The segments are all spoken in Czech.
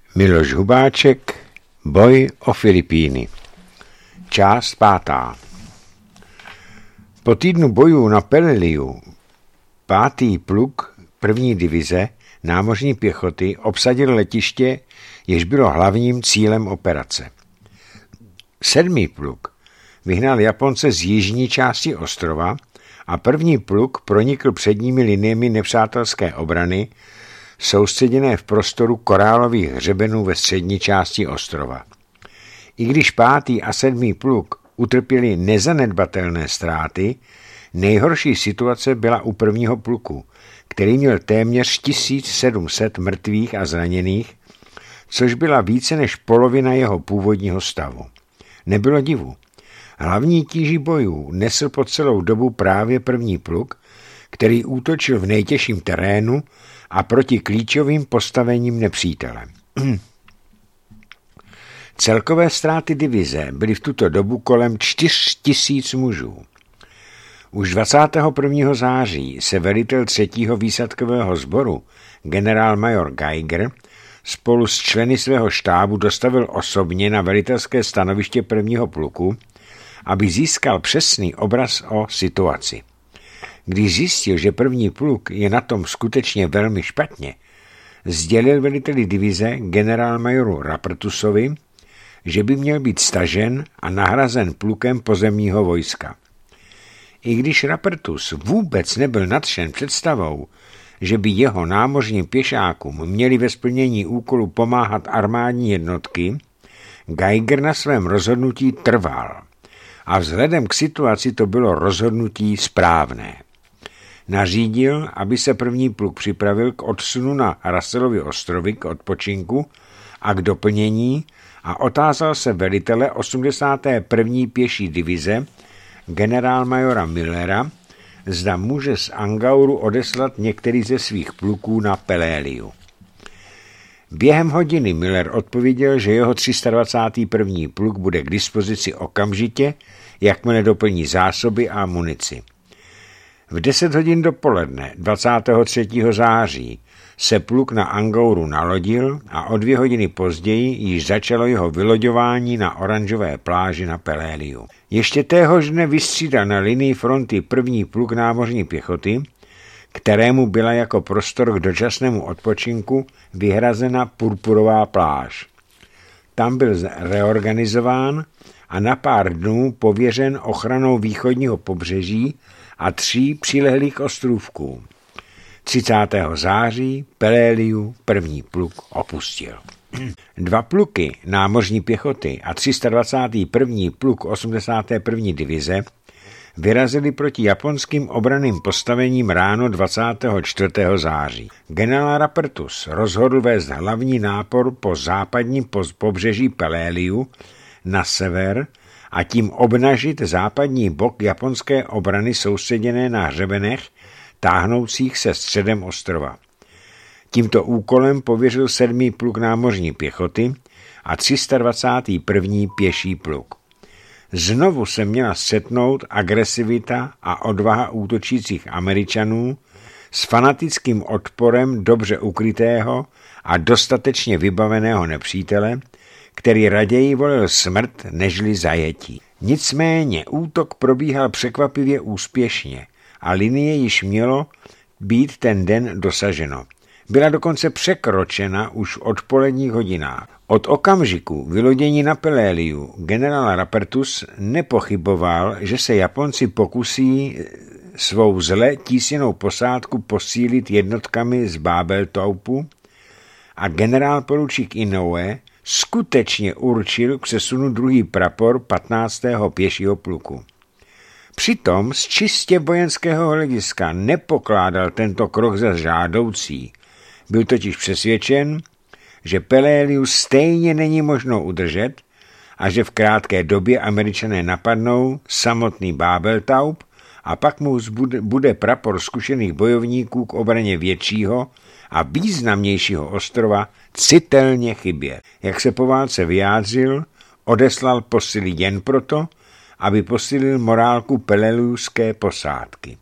Miloš Hubáček, Boj o Filipíny. Část 5. Po týdnu bojů na Peleliu 5. pluk 1. divize námořní pěchoty obsadil letiště, jež bylo hlavním cílem operace. 7. pluk vyhnal Japonce z jižní části ostrova a 1. pluk pronikl předními liniemi nepřátelské obrany, soustředěné v prostoru korálových hřebenů ve střední části ostrova. I když 5. a 7. pluk utrpěli nezanedbatelné ztráty, nejhorší situace byla u 1. pluku, který měl téměř 1700 mrtvých a zraněných, což byla více než polovina jeho původního stavu. Nebylo divu. Hlavní tíži bojů nesl po celou dobu právě 1. pluk, který útočil v nejtěžším terénu a proti klíčovým postavením nepřítele. Celkové ztráty divize byly v tuto dobu kolem 4000 mužů. Už 21. září se velitel 3. výsadkového sboru, generálmajor Geiger, spolu s členy svého štábu dostavil osobně na velitelské stanoviště 1. pluku, aby získal přesný obraz o situaci. Když zjistil, že 1. pluk je na tom skutečně velmi špatně, sdělil veliteli divize generálmajoru Rapertusovi, že by měl být stažen a nahrazen plukem pozemního vojska. I když Rapertus vůbec nebyl nadšen představou, že by jeho námořním pěšákům měli ve splnění úkolu pomáhat armádní jednotky, Geiger na svém rozhodnutí trval a vzhledem k situaci to bylo rozhodnutí správné. Nařídil, aby se 1. pluk připravil k odsunu na Russellovy ostrovy k odpočinku a k doplnění a otázal se velitele 81. pěší divize generálmajora Millera, zda může z Angauru odeslat některý ze svých pluků na Peleliu. Během hodiny Miller odpověděl, že jeho 321. pluk bude k dispozici okamžitě, jakmile doplní zásoby a munici. V 10 hodin dopoledne 23. září se pluk na Angauru nalodil a o 2 hodiny později již začalo jeho vyloďování na oranžové pláži na Peleliu. Ještě téhož dne vystřídal na linii fronty 1. pluk námořní pěchoty, kterému byla jako prostor k dočasnému odpočinku vyhrazena purpurová pláž. Tam byl reorganizován a na pár dnů pověřen ochranou východního pobřeží a 3 přilehlých ostrůvků. 30. září Peleliu 1. pluk opustil. 2 pluky námořní pěchoty a 321. pluk 81. divize vyrazili proti japonským obranným postavením ráno 24. září. Generál Rapertus rozhodl vést hlavní nápor po západním pobřeží Peleliu na sever a tím obnažit západní bok japonské obrany soustředěné na hřebenech táhnoucích se středem ostrova. Tímto úkolem pověřil 7. pluk námořní pěchoty a 321. pěší pluk. Znovu se měla střetnout agresivita a odvaha útočících Američanů s fanatickým odporem dobře ukrytého a dostatečně vybaveného nepřítele, který raději volil smrt nežli zajetí. Nicméně útok probíhal překvapivě úspěšně a linie již mělo být ten den dosaženo. Byla dokonce překročena už v odpoledních hodinách. Od okamžiku vylodění na Peleliu generál Rapertus nepochyboval, že se Japonci pokusí svou zle tísněnou posádku posílit jednotkami z Babeltaupu a generál poručík Inoue skutečně určil k přesunu 2. prapor 15. pěšího pluku. Přitom z čistě vojenského hlediska nepokládal tento krok za žádoucí. Byl totiž přesvědčen, že Peleliu stejně není možno udržet a že v krátké době Američané napadnou samotný Babeltaup a pak mu bude prapor zkušených bojovníků k obraně většího a významnějšího ostrova citelně chybět. Jak se po válce vyjádřil, odeslal posily jen proto, aby posílil morálku peleliuské posádky.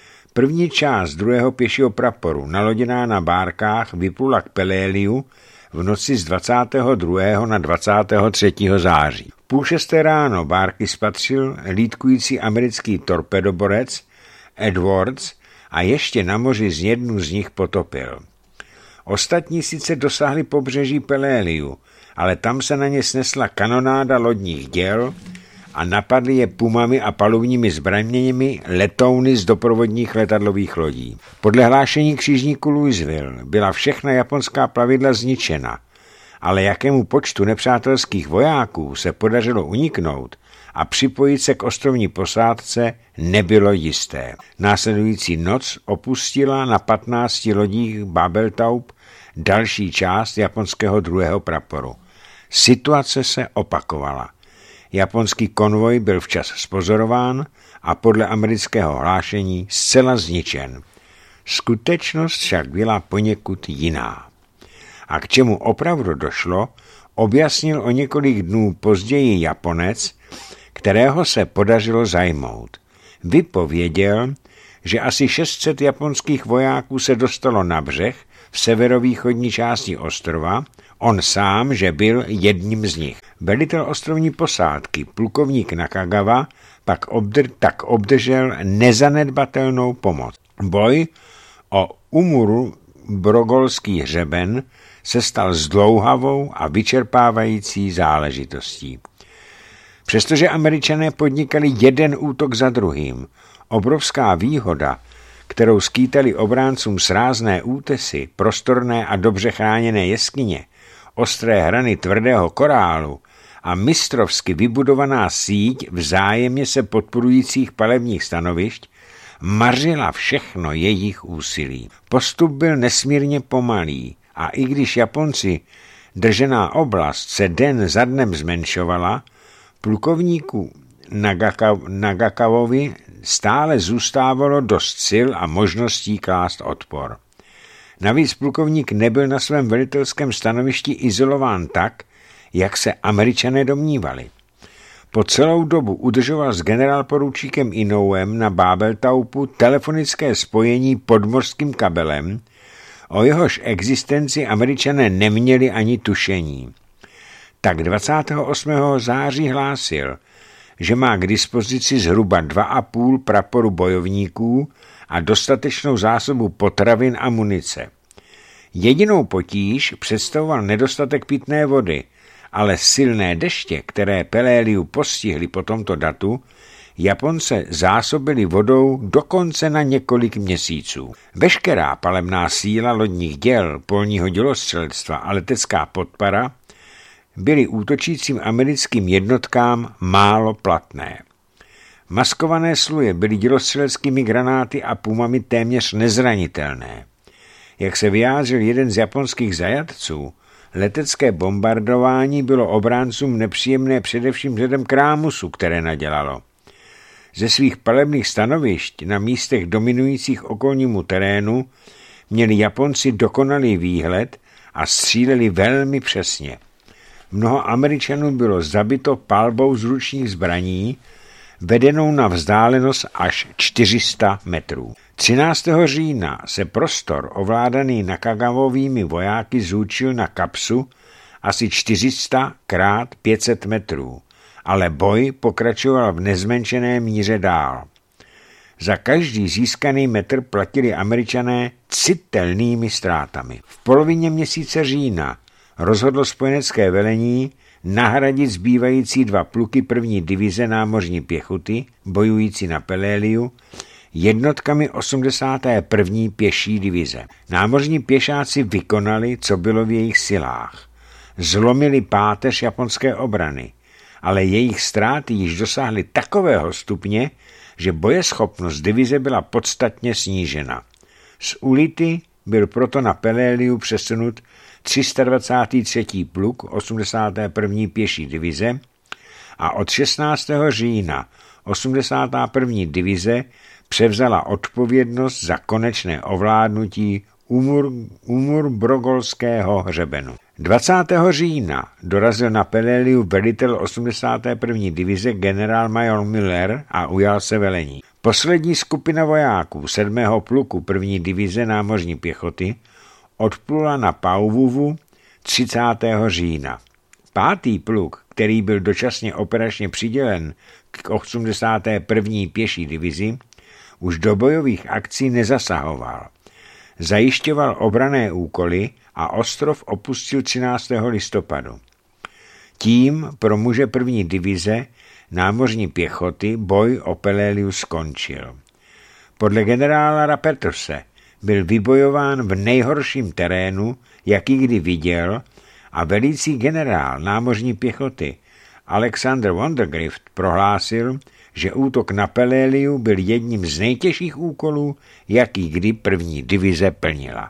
První část 2. pěšího praporu, naloděná na bárkách, vyplula k Peleliu v noci z 22. na 23. září. V 5:30 ráno bárky spatřil lítkující americký torpedoborec Edwards a ještě na moři z jednu z nich potopil. Ostatní sice dosáhli pobřeží Peléliu, ale tam se na ně snesla kanonáda lodních děl a napadli je pumami a palubními zbraněmi letouny z doprovodních letadlových lodí. Podle hlášení křižníku Louisville byla všechna japonská plavidla zničena, ale jakému počtu nepřátelských vojáků se podařilo uniknout a připojit se k ostrovní posádce, nebylo jisté. Následující noc opustila na 15 lodích Babeltaup další část japonského druhého praporu. Situace se opakovala. Japonský konvoj byl včas spozorován a podle amerického hlášení zcela zničen. Skutečnost však byla poněkud jiná. A k čemu opravdu došlo, objasnil o několik dnů později Japonec, kterého se podařilo zajmout. Vypověděl, že asi 600 japonských vojáků se dostalo na břeh v severovýchodní části ostrova, on sám, že byl jedním z nich. Velitel ostrovní posádky, plukovník Nakagawa, tak obdržel nezanedbatelnou pomoc. Boj o Umuru-Brogolský hřeben se stal zdlouhavou a vyčerpávající záležitostí. Přestože Američané podnikali jeden útok za druhým, obrovská výhoda, kterou skýtali obráncům srázné útesy, prostorné a dobře chráněné jeskyně, ostré hrany tvrdého korálu a mistrovsky vybudovaná síť vzájemně se podporujících palebních stanovišť, mařila všechno jejich úsilí. Postup byl nesmírně pomalý a i když Japonci držená oblast se den za dnem zmenšovala, plukovníku Nagakawovi stále zůstávalo dost sil a možností klást odpor. Navíc plukovník nebyl na svém velitelském stanovišti izolován tak, jak se Američané domnívali. Po celou dobu udržoval s generálporučíkem Inouem na Babeltaupu telefonické spojení podmořským kabelem, o jehož existenci Američané neměli ani tušení. Tak 28. září hlásil, že má k dispozici zhruba 2,5 praporu bojovníků a dostatečnou zásobu potravin a munice. Jedinou potíž představoval nedostatek pitné vody, ale silné deště, které Peléliu postihly po tomto datu, Japonce zásobili vodou dokonce na několik měsíců. Veškerá palebná síla lodních děl, polního dělostřelectva a letecká podpora byly útočícím americkým jednotkám málo platné. Maskované sluje byly dělostřeleckými granáty a pumami téměř nezranitelné. Jak se vyjádřil jeden z japonských zajatců, letecké bombardování bylo obráncům nepříjemné především vzhledem k rámusu, které nadělalo. Ze svých palebných stanovišť na místech dominujících okolnímu terénu měli Japonci dokonalý výhled a stříleli velmi přesně. Mnoho Američanů bylo zabito palbou z ručních zbraní, vedenou na vzdálenost až 400 metrů. 13. října se prostor ovládaný Nakagawovými vojáky zúčil na kapsu asi 400 x 500 metrů, ale boj pokračoval v nezmenšené míře dál. Za každý získaný metr platili Američané citelnými ztrátami. V polovině měsíce října rozhodlo spojenecké velení nahradit zbývající 2 pluky 1. divize námořní pěchoty, bojující na Peléliu, jednotkami 81. pěší divize. Námořní pěšáci vykonali, co bylo v jejich silách. Zlomili páteř japonské obrany, ale jejich ztráty již dosáhly takového stupně, že bojeschopnost divize byla podstatně snížena. Z Ulity byl proto na Peléliu přesunut 323. pluk 81. pěší divize a od 16. října 81. divize převzala odpovědnost za konečné ovládnutí Umur-Brogolského hřebenu. 20. října dorazil na Peléliu velitel 81. divize generálmajor Miller a ujal se velení. Poslední skupina vojáků 7. pluku 1. divize námořní pěchoty odplula na Pauvuvu, 30. října. 5. pluk, který byl dočasně operačně přidělen k 81. pěší divizi, už do bojových akcí nezasahoval. Zajišťoval obranné úkoly a ostrov opustil 13. listopadu. Tím pro muže 1. divize námořní pěchoty boj o Peleliu skončil. Podle generála Rapetrse byl vybojován v nejhorším terénu, jaký kdy viděl, a velící generál námořní pěchoty Alexander Vandergrift prohlásil, že útok na Peleliu byl jedním z nejtěžších úkolů, jaký kdy 1. divize plnila.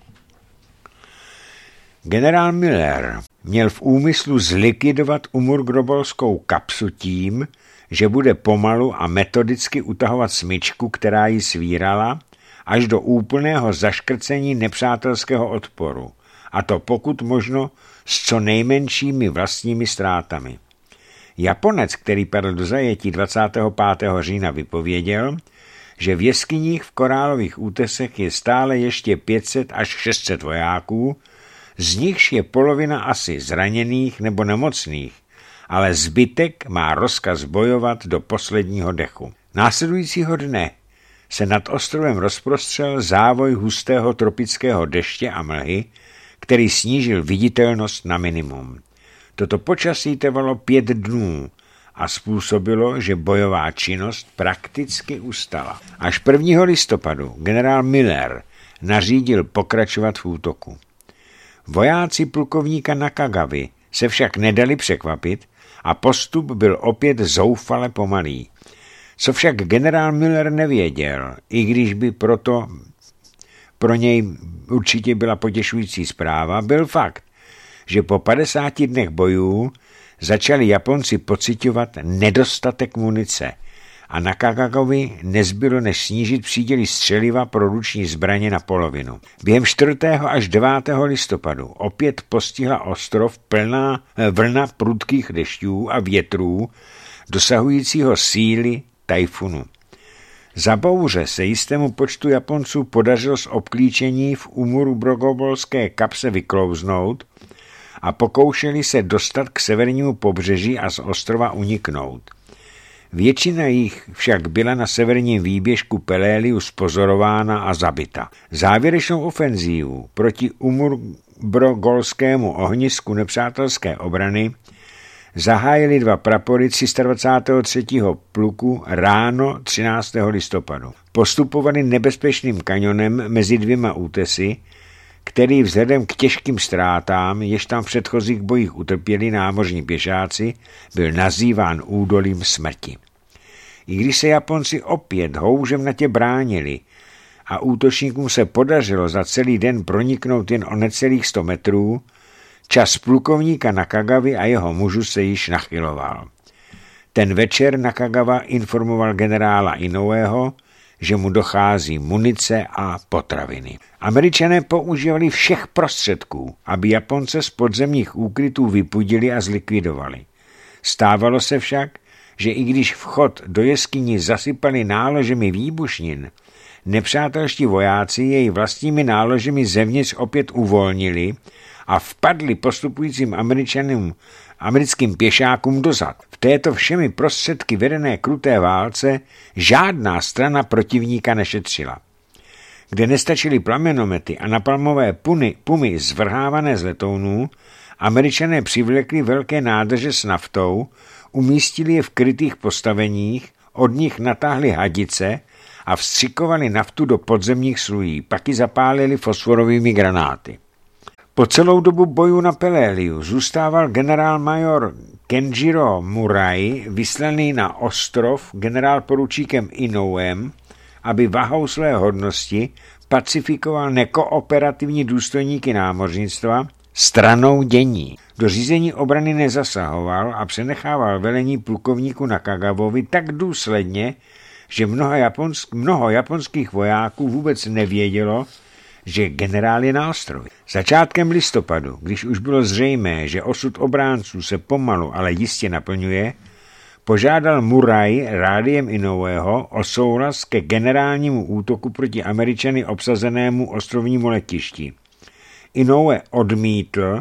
Generál Miller měl v úmyslu zlikvidovat umurgrobolskou kapsu tím, že bude pomalu a metodicky utahovat smyčku, která ji svírala, až do úplného zaškrcení nepřátelského odporu, a to pokud možno s co nejmenšími vlastními ztrátami. Japonec, který padl do zajetí 25. října, vypověděl, že v jeskyních v korálových útesech je stále ještě 500 až 600 vojáků, z nichž je polovina asi zraněných nebo nemocných, ale zbytek má rozkaz bojovat do posledního dechu. Následujícího dne se nad ostrovem rozprostřel závoj hustého tropického deště a mlhy, který snížil viditelnost na minimum. Toto počasí trvalo 5 dnů a způsobilo, že bojová činnost prakticky ustala. Až 1. listopadu generál Miller nařídil pokračovat v útoku. Vojáci plukovníka Nakagavy se však nedali překvapit a postup byl opět zoufale pomalý. Co však generál Miller nevěděl, i když by pro něj určitě byla potěšující zpráva, byl fakt, že po 50 dnech bojů začali Japonci pociťovat nedostatek munice a Nakagaovi nezbylo než snížit příděly střeliva pro ruční zbraně na polovinu. Během 4. až 9. listopadu opět postihla ostrov plná vlna prudkých dešťů a větrů dosahujícího síly tajfunu. Za bouře se jistému počtu Japonců podařilo z obklíčení v umurgrobolské kapse vyklouznout a pokoušeli se dostat k severnímu pobřeží a z ostrova uniknout. Většina jich však byla na severním výběžku Peleliu spozorována a zabita. Závěrečnou ofenzívu proti umurgrogolskému ohnisku nepřátelské obrany zahájili 2 prapory 323. pluku ráno 13. listopadu. Postupovali nebezpečným kanionem mezi 2 útesy, který vzhledem k těžkým ztrátám, jež tam v předchozích bojích utrpěli námořní pěšáci, byl nazýván údolím smrti. I když se Japonci opět houževnatě bránili a útočníkům se podařilo za celý den proniknout jen o necelých 100 metrů, čas plukovníka Nakagavy a jeho mužů se již nachyloval. Ten večer Nakagawa informoval generála Inoueho, že mu dochází munice a potraviny. Američané používali všech prostředků, aby Japonce z podzemních úkrytů vypudili a zlikvidovali. Stávalo se však, že i když vchod do jeskyní zasypali náložemi výbušnin, nepřátelští vojáci jej vlastními náložemi zevnitř opět uvolnili a vpadli postupujícím americkým pěšákům dozad. V této všemi prostředky vedené kruté válce žádná strana protivníka nešetřila. Kde nestačily plamenomety a napalmové pumy zvrhávané z letounů, Američané přivlekli velké nádrže s naftou, umístili je v krytých postaveních, od nich natáhli hadice a vstřikovali naftu do podzemních slují, pak ji zapálili fosforovými granáty. Po celou dobu bojů na Peleliu zůstával generálmajor Kenjiro Murai vyslaný na ostrov generálporučíkem Inouem, aby vahou své hodnosti pacifikoval nekooperativní důstojníky námořnictva stranou dění. Do řízení obrany nezasahoval a přenechával velení plukovníku Nakagavovi tak důsledně, že mnoho japonských vojáků vůbec nevědělo, že generál je na ostrově. Začátkem listopadu, když už bylo zřejmé, že osud obránců se pomalu, ale jistě naplňuje, požádal Murai rádiem Inoueho o souhlas ke generálnímu útoku proti Američany obsazenému ostrovnímu letišti. Inoue odmítl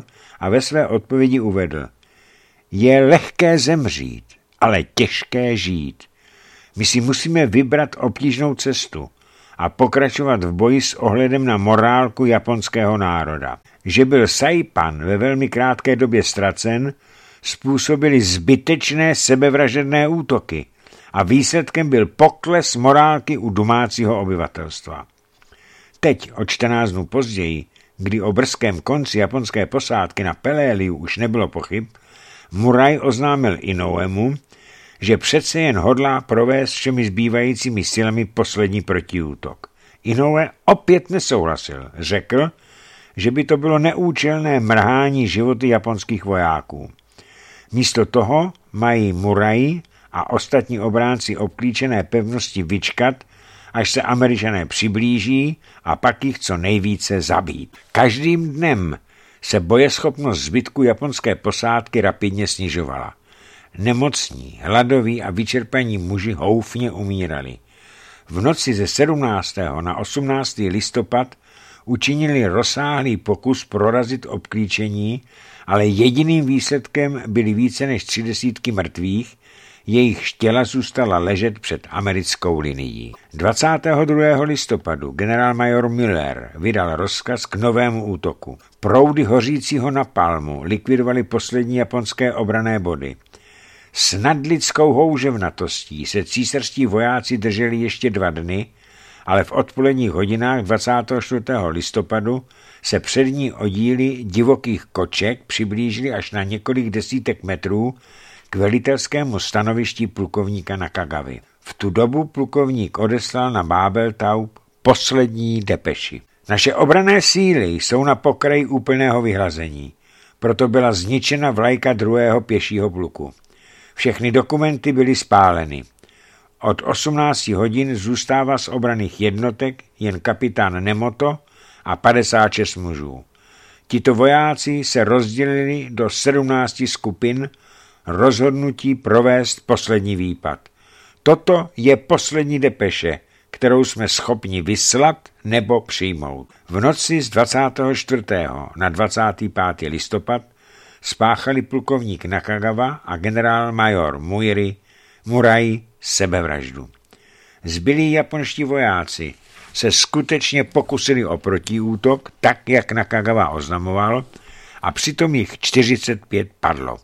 a ve své odpovědi uvedl: je lehké zemřít, ale těžké žít. My si musíme vybrat obtížnou cestu a pokračovat v boji s ohledem na morálku japonského národa. Že byl Saipan ve velmi krátké době ztracen, způsobili zbytečné sebevražedné útoky a výsledkem byl pokles morálky u domácího obyvatelstva. Teď, o 14 dnů později, kdy o brzkém konci japonské posádky na Peleliu už nebylo pochyb, Murray oznámil Inouemu, že přece jen hodlá provést všemi zbývajícími silami poslední protiútok. Inoue opět nesouhlasil. Řekl, že by to bylo neúčelné mrhání životy japonských vojáků. Místo toho mají Murray a ostatní obránci obklíčené pevnosti vyčkat, až se Američané přiblíží a pak jich co nejvíce zabít. Každým dnem se bojeschopnost zbytku japonské posádky rapidně snižovala. Nemocní, hladoví a vyčerpaní muži houfně umírali. V noci ze 17. na 18. listopad učinili rozsáhlý pokus prorazit obklíčení, ale jediným výsledkem byly více než 30 mrtvých, jejich těla zůstala ležet před americkou linií. 22. listopadu generálmajor Müller vydal rozkaz k novému útoku. Proudy hořícího napalmu likvidovali poslední japonské obranné body. S nadlidskou houževnatostí se císařští vojáci drželi ještě 2 dny, ale v odpoledních hodinách 24. listopadu se přední oddíly divokých koček přiblížily až na několik desítek metrů k velitelskému stanovišti plukovníka Nakagavy. V tu dobu plukovník odeslal na Babeltaup poslední depeši. Naše obranné síly jsou na pokraji úplného vyhlazení, proto byla zničena vlajka 2. pěšího pluku. Všechny dokumenty byly spáleny. Od 18 hodin zůstává z obranných jednotek jen kapitán Nemoto a 56 mužů. Tito vojáci se rozdělili do 17 skupin rozhodnutí provést poslední výpad. Toto je poslední depeše, kterou jsme schopni vyslat nebo přijmout. V noci z 24. na 25. listopad spáchali plukovník Nakagawa a generál-major Murray sebevraždu. Zbylí japonští vojáci se skutečně pokusili o protiútok, tak jak Nakagawa oznamoval, a přitom jich 45 padlo.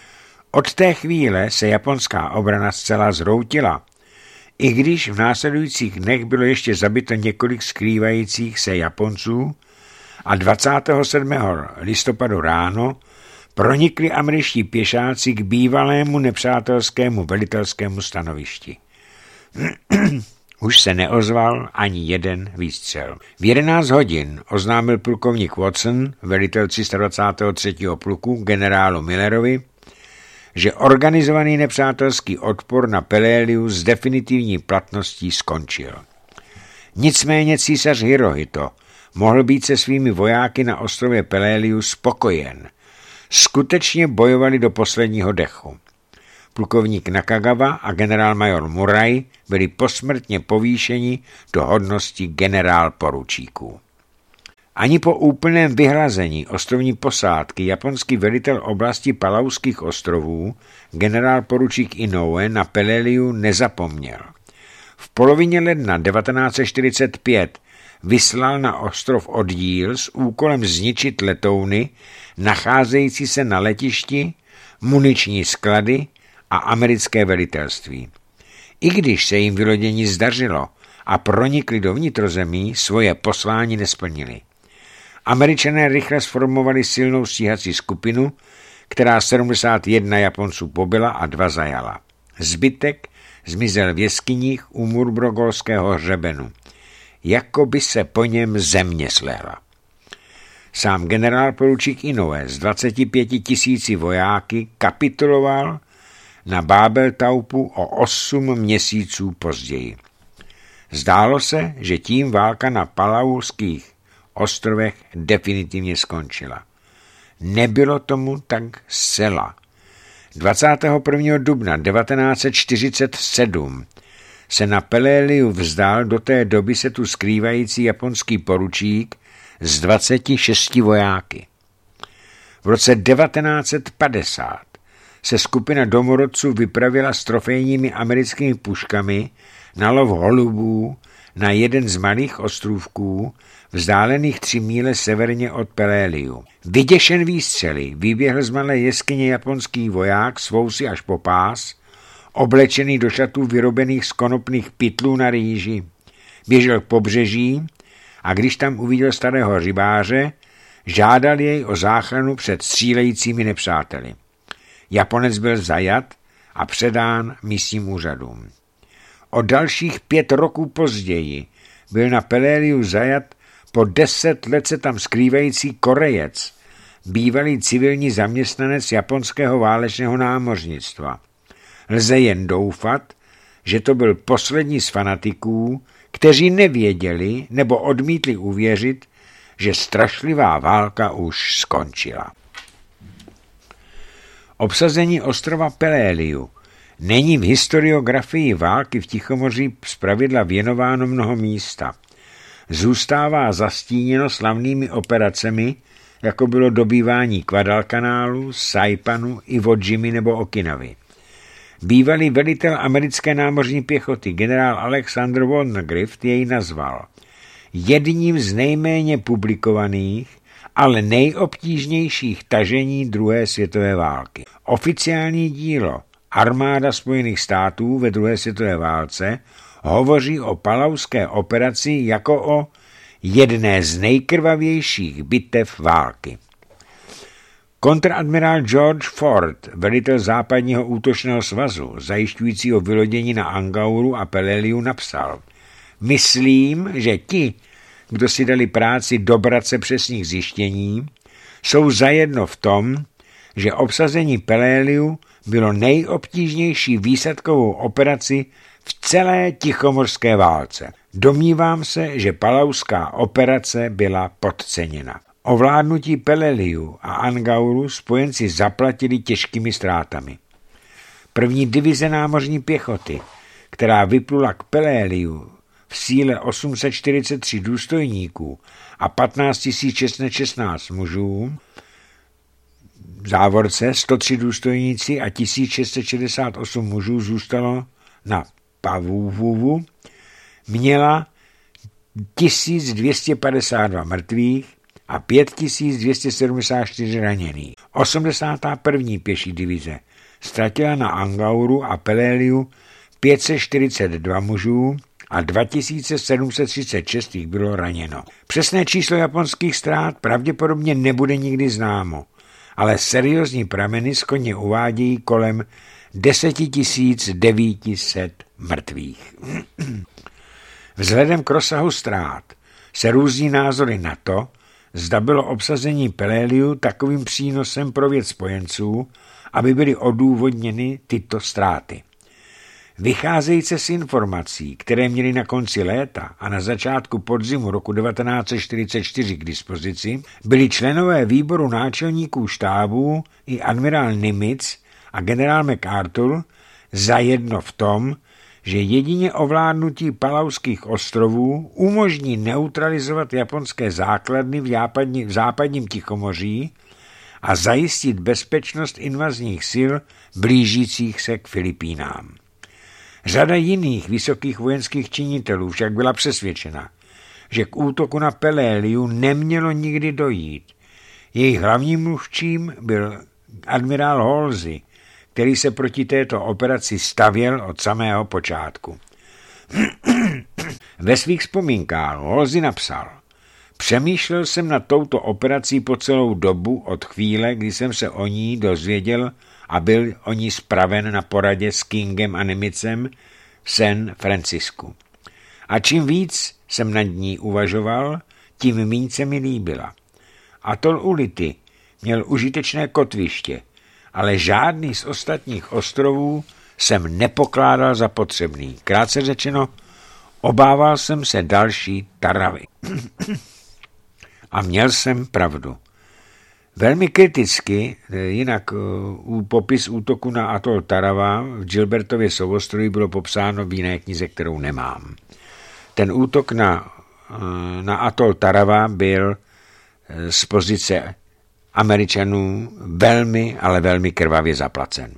Od té chvíle se japonská obrana zcela zhroutila, i když v následujících dnech bylo ještě zabito několik skrývajících se Japonců a 27. listopadu ráno pronikli američtí pěšáci k bývalému nepřátelskému velitelskému stanovišti. Už se neozval ani jeden výstřel. V 11 hodin oznámil plukovník Watson, velitel 323. pluku, generálu Millerovi, že organizovaný nepřátelský odpor na Peleliu s definitivní platností skončil. Nicméně císař Hirohito mohl být se svými vojáky na ostrově Peleliu spokojen. Skutečně bojovali do posledního dechu. Plukovník Nakagawa a generálmajor Murray byli posmrtně povýšeni do hodnosti generál-poručíků. Ani po úplném vyhlazení ostrovní posádky japonský velitel oblasti Palauských ostrovů, generál-poručík Inoue, na Peleliu nezapomněl. V polovině ledna 1945 vyslal na ostrov oddíl s úkolem zničit letouny nacházející se na letišti, muniční sklady a americké velitelství. I když se jim vylodění zdařilo a pronikli do vnitrozemí, svoje poslání nesplnili. Američané rychle sformovali silnou stíhací skupinu, která 71 Japonců pobila a 2 zajala. Zbytek zmizel v jeskyních u Murbrogolského hřebenu, jako by se po něm země slehla. Sám generál-poručík Inoue s 25 000 vojáky kapituloval na Babeltaupu o 8 měsíců později. Zdálo se, že tím válka na Palauských ostrovech definitivně skončila. Nebylo tomu tak zcela. 21. dubna 1947 se na Peleliu vzdal do té doby se tu skrývající japonský poručík s 26 vojáky. V roce 1950 se skupina domorodců vypravila s trofejními americkými puškami na lov holubů na jeden z malých ostrůvků, vzdálených 3 míle severně od Peleliu. Vyděšen výstřely vyběhl z malé jeskyně japonský voják s vousy až po pás, oblečený do šatů vyrobených z konopných pytlů na rýži. Běžel k pobřeží a když tam uviděl starého rybáře, žádal jej o záchranu před střílejícími nepřáteli. Japonec byl zajat a předán místním úřadům. O dalších 5 roků později byl na Peleliu zajat po 10 let se tam skrývající Korejec, bývalý civilní zaměstnanec japonského válečného námořnictva. Lze jen doufat, že to byl poslední z fanatiků, kteří nevěděli nebo odmítli uvěřit, že strašlivá válka už skončila. Obsazení ostrova Peleliu není v historiografii války v Tichomoří zpravidla věnováno mnoho místa. Zůstává zastíněno slavnými operacemi, jako bylo dobývání Guadalcanálu, Saipanu, Iwo Jimy nebo Okinavy. Bývalý velitel americké námořní pěchoty generál Alexander Vandegrift jej nazval jedním z nejméně publikovaných, ale nejobtížnějších tažení druhé světové války. Oficiální dílo Armáda Spojených států ve druhé světové válce hovoří o palauské operaci jako o jedné z nejkrvavějších bitev války. Kontradmirál George Ford, velitel západního útočného svazu, zajišťujícího vylodění na Angauru a Peleliu, napsal: Myslím, že ti, kdo si dali práci dobrat se přesných zjištění, jsou zajedno v tom, že obsazení Peleliu bylo nejobtížnější výsadkovou operaci v celé tichomorské válce. Domnívám se, že palauská operace byla podceněna. Ovládnutí Peleliu a Angauru spojenci zaplatili těžkými ztrátami. První divize námořní pěchoty, která vyplula k Peleliu v síle 843 důstojníků a 15 616 mužů, v závorce 103 důstojníci a 1668 mužů zůstalo na Pavúvu, měla 1252 mrtvých a 5274 raněných. 81. pěší divize ztratila na Angauru a Peleliu 542 mužů a 2736 jich bylo raněno. Přesné číslo japonských ztrát pravděpodobně nebude nikdy známo, ale seriózní prameny shodně uvádějí kolem 10 900 mrtvých. Vzhledem k rozsahu ztrát se různí názory na to, zda bylo obsazení Peleliu takovým přínosem pro věc spojenců, aby byly odůvodněny tyto ztráty. Vycházejíce z informací, které měli na konci léta a na začátku podzimu roku 1944 k dispozici, byli členové výboru náčelníků štábů i admirál Nimitz a generál MacArthur zajedno v tom, že jedině ovládnutí Palauských ostrovů umožní neutralizovat japonské základny v západním Tichomoří a zajistit bezpečnost invazních sil blížících se k Filipínám. Řada jiných vysokých vojenských činitelů však byla přesvědčena, že k útoku na Peleliu nemělo nikdy dojít. Jejich hlavním mluvčím byl admirál Halsey, který se proti této operaci stavěl od samého počátku. Ve svých vzpomínkách Halsey napsal: Přemýšlel jsem nad touto operací po celou dobu od chvíle, kdy jsem se o ní dozvěděl a byl o ní spraven na poradě s Kingem a Nimitzem v San Francisku. A čím víc jsem nad ní uvažoval, tím míň se mi líbila. Atol Ulithi měl užitečné kotviště, ale žádný z ostatních ostrovů jsem nepokládal za potřebný. Krátce řečeno, obával jsem se další Taravy. A měl jsem pravdu. Velmi kriticky, jinak popis útoku na atol Tarawa v Gilbertově souostroví bylo popsáno v jiné knize, kterou nemám. Ten útok na atol Tarawa byl z pozice Američanů velmi, ale velmi krvavě zaplacen.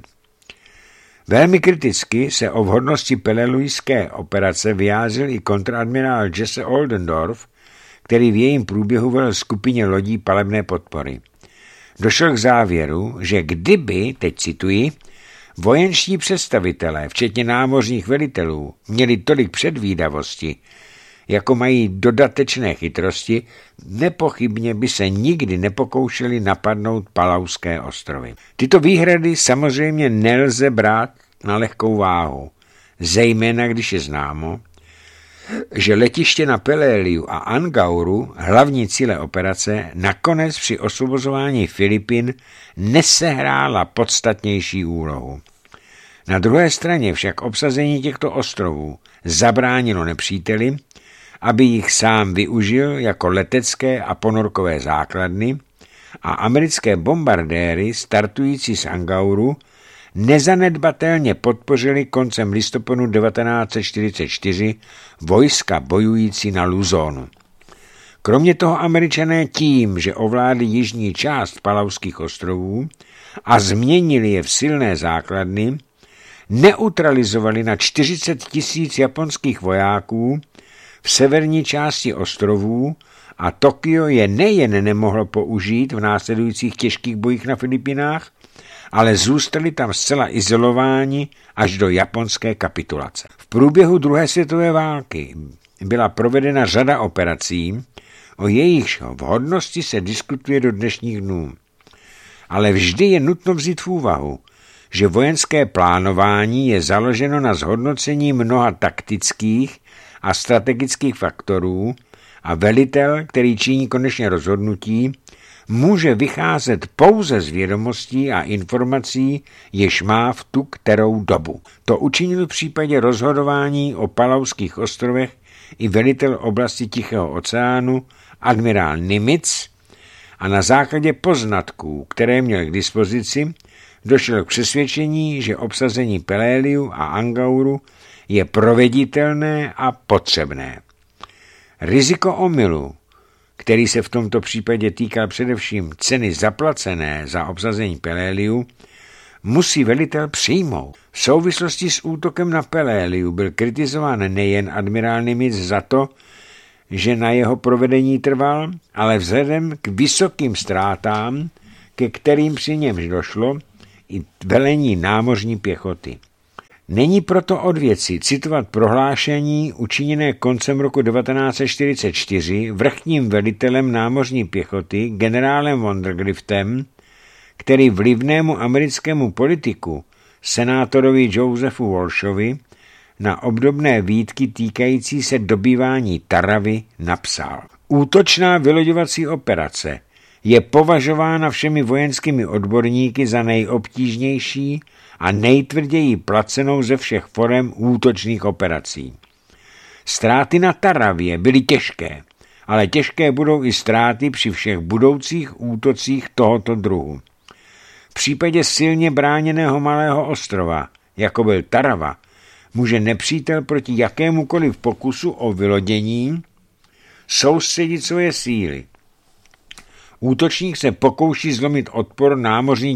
Velmi kriticky se o vhodnosti pelelujské operace vyjádřil i kontradmirál Jesse Oldendorf, který v jejím průběhu velel skupině lodí palebné podpory. Došel k závěru, že kdyby, teď cituji, vojenští představitelé, včetně námořních velitelů, měli tolik předvídavosti, jako mají dodatečné chytrosti, nepochybně by se nikdy nepokoušeli napadnout Palauské ostrovy. Tyto výhrady samozřejmě nelze brát na lehkou váhu, zejména když je známo, že letiště na Peleliu a Angauru, hlavní cíle operace, nakonec při osvobozování Filipin nesehrála podstatnější úlohu. Na druhé straně však obsazení těchto ostrovů zabránilo nepříteli, aby jich sám využil jako letecké a ponorkové základny a americké bombardéry startující z Angauru nezanedbatelně podpořili koncem listopadu 1944 vojska bojující na Luzonu. Kromě toho Američané tím, že ovládli jižní část Palauských ostrovů a změnili je v silné základny, neutralizovali na 40 000 japonských vojáků v severní části ostrovů a Tokio je nejen nemohlo použít v následujících těžkých bojích na Filipinách, ale zůstali tam zcela izolováni až do japonské kapitulace. V průběhu druhé světové války byla provedena řada operací, o jejichž vhodnosti se diskutuje do dnešních dnů. Ale vždy je nutno vzít v úvahu, že vojenské plánování je založeno na zhodnocení mnoha taktických a strategických faktorů a velitel, který činí konečně rozhodnutí, může vycházet pouze z vědomostí a informací, jež má v tu kterou dobu. To učinil v případě rozhodování o Palauských ostrovech i velitel oblasti Tichého oceánu admirál Nimitz a na základě poznatků, které měl k dispozici, došel k přesvědčení, že obsazení Peleliu a Angauru je proveditelné a potřebné. Riziko omylu, který se v tomto případě týkal především ceny zaplacené za obsazení Peleliu, musí velitel přijmout. V souvislosti s útokem na Peleliu byl kritizován nejen admirál Nimitz za to, že na jeho provedení trval, ale vzhledem k vysokým ztrátám, ke kterým při němž došlo, i velení námořní pěchoty. Není proto od věci citovat prohlášení učiněné koncem roku 1944 vrchním velitelem námořní pěchoty generálem Vandergriftem, který vlivnému americkému politiku, senátorovi Josephu Walshovi, na obdobné výtky týkající se dobývání Taravy napsal. Útočná vyloďovací operace je považována všemi vojenskými odborníky za nejobtížnější a nejtvrději placenou ze všech forem útočných operací. Ztráty na Taravě byly těžké, ale těžké budou i ztráty při všech budoucích útocích tohoto druhu. V případě silně bráněného malého ostrova, jako byl Tarava, může nepřítel proti jakémukoliv pokusu o vylodění soustředit svoje síly. Útočník se pokouší zlomit odpor námořní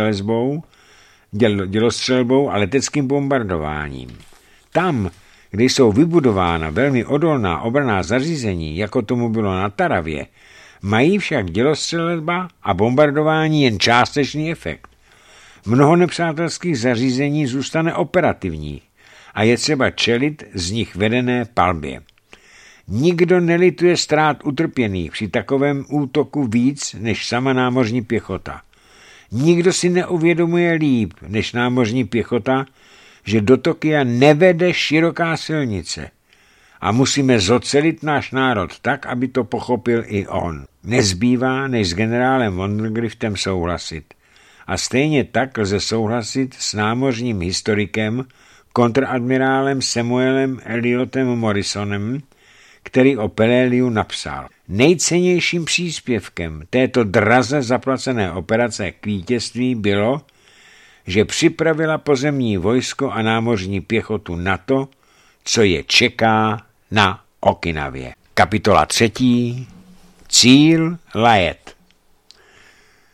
dělostřelbou a leteckým bombardováním. Tam, kde jsou vybudována velmi odolná obranná zařízení, jako tomu bylo na Taravě, mají však dělostřelba a bombardování jen částečný efekt. Mnoho nepřátelských zařízení zůstane operativních a je třeba čelit z nich vedené palbě. Nikdo nelituje ztrát utrpěných při takovém útoku víc než sama námořní pěchota. Nikdo si neuvědomuje líp než námořní pěchota, že do Tokia nevede široká silnice a musíme zocelit náš národ tak, aby to pochopil i on. Nezbývá, než s generálem Vandergriftem souhlasit. A stejně tak lze souhlasit s námořním historikem, kontradmirálem Samuelem Eliotem Morrisonem, který o Peleliu napsal. Nejcennějším příspěvkem této draze zaplacené operace k vítězství bylo, že připravila pozemní vojsko a námořní pěchotu na to, co je čeká na Okinavě. Kapitola 3. Cíl Lajet.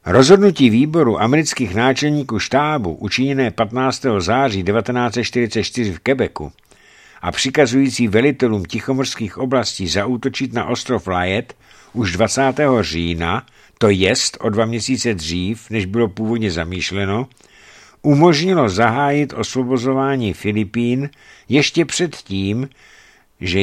Rozhodnutí výboru amerických náčelníků štábu učiněné 15. září 1944 v Quebecu a přikazující velitelům tichomorských oblastí zaútočit na ostrov Lafayette už 20. října, to jest o 2 měsíce dřív, než bylo původně zamýšleno, umožnilo zahájit osvobozování Filipín ještě předtím, že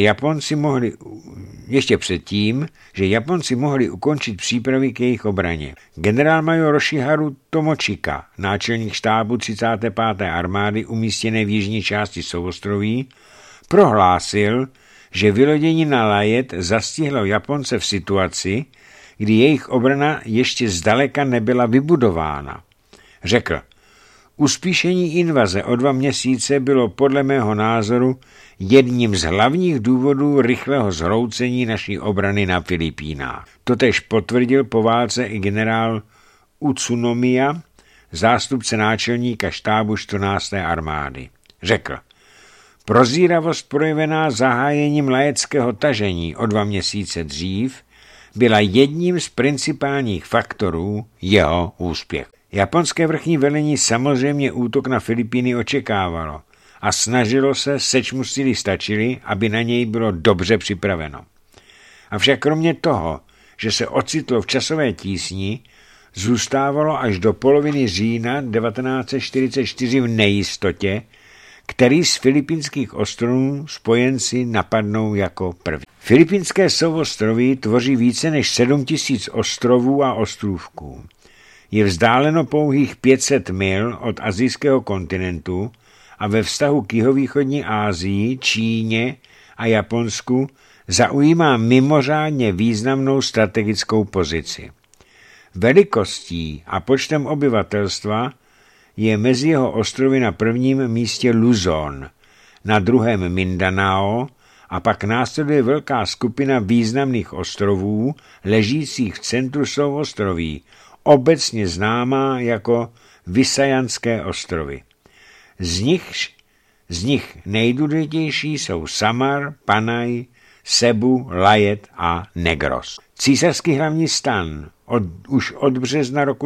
Japonci mohli ukončit přípravy k jejich obraně. Generálmajor Yoshiharu Tomochika, náčelník štábu 35. armády umístěné v jižní části souostroví, prohlásil, že vylodění na Lafayette zastihlo Japonce v situaci, kdy jejich obrana ještě zdaleka nebyla vybudována. Řekl, uspíšení invaze o 2 měsíce bylo podle mého názoru jedním z hlavních důvodů rychlého zhroucení naší obrany na Filipínách. Totéž potvrdil po válce i generál Utsunomiya, zástupce náčelníka štábu 14. armády. Řekl, prozíravost projevená zahájením lajeckého tažení o 2 měsíce dřív byla jedním z principálních faktorů jeho úspěchu. Japonské vrchní velení samozřejmě útok na Filipíny očekávalo a snažilo se, seč mu síly stačily, aby na něj bylo dobře připraveno. Avšak kromě toho, že se ocitlo v časové tísni, zůstávalo až do poloviny října 1944 v nejistotě, který z filipínských ostrovů spojenci napadnou jako první. Filipínské souostroví tvoří více než 7 000 ostrovů a ostrůvků. Je vzdáleno pouhých 500 mil od asijského kontinentu a ve vztahu k jihovýchodní Asii, Číně a Japonsku zaujímá mimořádně významnou strategickou pozici. Velikostí a počtem obyvatelstva je mezi jeho ostrovy na prvním místě Luzon, na druhém Mindanao a pak následuje velká skupina významných ostrovů ležících v centru souostroví, obecně známá jako Visajanské ostrovy. Z nich nejdůležitější jsou Samar, Panay, Cebu, Lafayette a Negros. Císařský hlavní stan už od března roku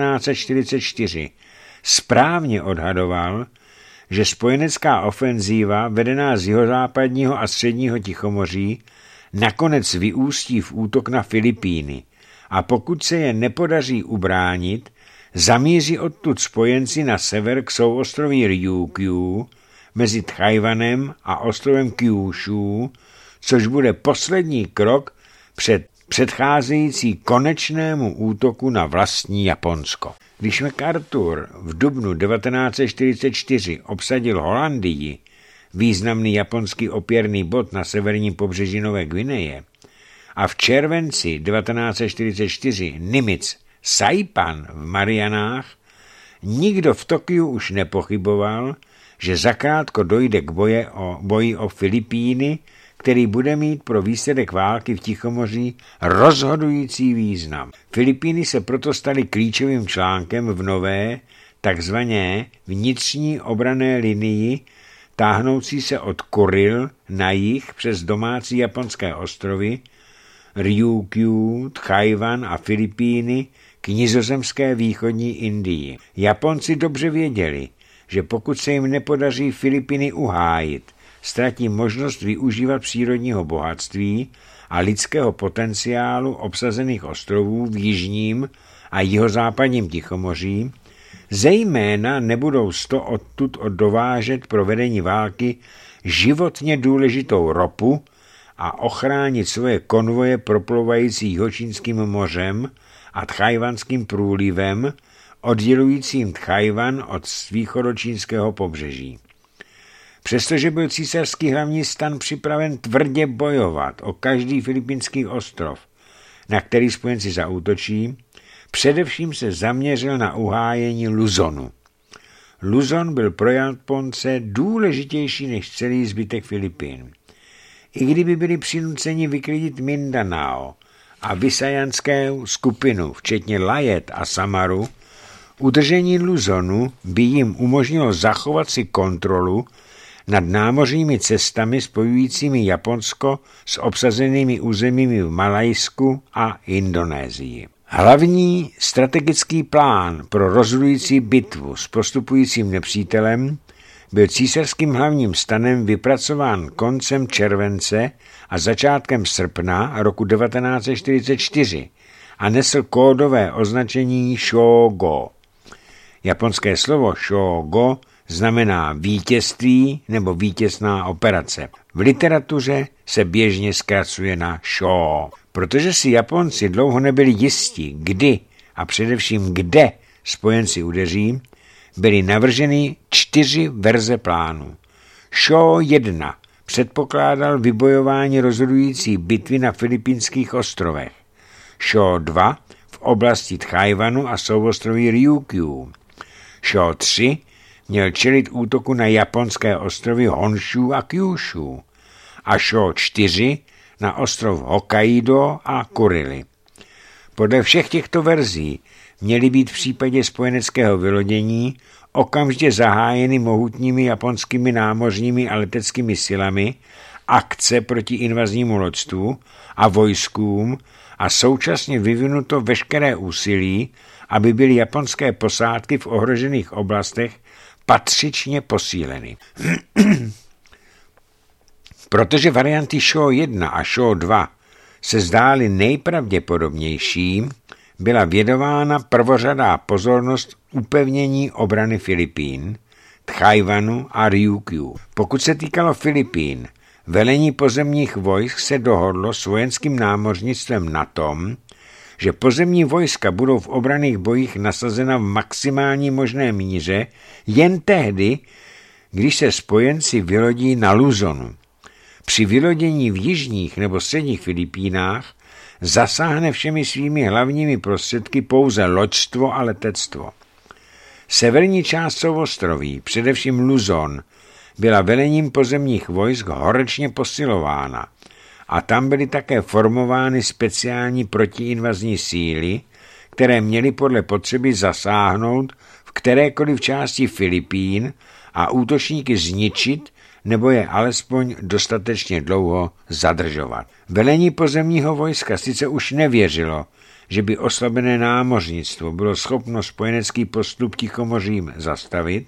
1944 správně odhadoval, že spojenecká ofenzíva vedená z jihozápadního a středního Tichomoří nakonec vyústí v útok na Filipíny a pokud se je nepodaří ubránit, zamíří odtud spojenci na sever k souostroví Ryukyu mezi Tchajwanem a ostrovem Kyushu, což bude poslední krok před předcházející konečnému útoku na vlastní Japonsko. Když MacArthur v dubnu 1944 obsadil Holandii, významný japonský opěrný bod na severním pobřeží Nové Guineje, a v červenci 1944 Nimitz Saipan v Marianách, nikdo v Tokiu už nepochyboval, že zakrátko dojde k boji o Filipíny, který bude mít pro výsledek války v Tichomoří rozhodující význam. Filipíny se proto staly klíčovým článkem v nové, takzvané vnitřní obranné linii, táhnoucí se od Kuril na jih přes domácí japonské ostrovy, Ryukyu, Tchajwan a Filipíny k nizozemské východní Indii. Japonci dobře věděli, že pokud se jim nepodaří Filipíny uhájit, ztratí možnost využívat přírodního bohatství a lidského potenciálu obsazených ostrovů v jižním a jihozápadním Tichomoří, zejména nebudou odtud dovážet pro vedení války životně důležitou ropu a ochránit svoje konvoje proplouvající Jihočínským mořem a Tchajwanským průlivem, oddělujícím Tchajwan od východočínského pobřeží. Přestože byl císařský hlavní stan připraven tvrdě bojovat o každý filipínský ostrov, na který spojenci zaútočí, především se zaměřil na uhájení Luzonu. Luzon byl pro Japonce důležitější než celý zbytek Filipín. I kdyby byli přinuceni vyklidit Mindanao a Visajanskou skupinu, včetně Lafayette a Samaru, udržení Luzonu by jim umožnilo zachovat si kontrolu nad námořními cestami spojujícími Japonsko s obsazenými územími v Malajsku a Indonésii. Hlavní strategický plán pro rozhodující bitvu s postupujícím nepřítelem byl císařským hlavním stanem vypracován koncem července a začátkem srpna roku 1944 a nesl kódové označení Shogo. Japonské slovo Shogo znamená vítězství nebo vítězná operace. V literatuře se běžně zkracuje na Sho. Protože si Japonci dlouho nebyli jisti, kdy a především kde spojenci udeří, byly navrženy 4 verze plánu. Sho 1 předpokládal vybojování rozhodující bitvy na Filipínských ostrovech. Sho 2 v oblasti Tchajvanu a souostroví Ryukyu. Sho 3 měl čelit útoku na japonské ostrovy Honshu a Kyushu. A Sho 4 na ostrov Hokkaido a Kurily. Podle všech těchto verzí měly být v případě spojeneckého vylodění okamžitě zahájeny mohutními japonskými námořními a leteckými silami akce proti invaznímu loďstvu a vojskům a současně vyvinuto veškeré úsilí, aby byly japonské posádky v ohrožených oblastech patřičně posíleny. Protože varianty Sho 1 a Sho 2 se zdály nejpravděpodobnější, byla věnována prvořadá pozornost upevnění obrany Filipín, Tchajvanu a Ryukyu. Pokud se týkalo Filipín, velení pozemních vojsk se dohodlo s vojenským námořnictvem na tom, že pozemní vojska budou v obranných bojích nasazena v maximální možné míře jen tehdy, když se spojenci vylodí na Luzonu. Při vylodění v jižních nebo středních Filipínách zasáhne všemi svými hlavními prostředky pouze loďstvo a letectvo. Severní část souostroví, především Luzon, byla velením pozemních vojsk horečně posilována a tam byly také formovány speciální protiinvazní síly, které měly podle potřeby zasáhnout v kterékoliv části Filipín a útočníky zničit nebo je alespoň dostatečně dlouho zadržovat. Velení pozemního vojska sice už nevěřilo, že by oslabené námořnictvo bylo schopno spojenecký postup Tichomořím zastavit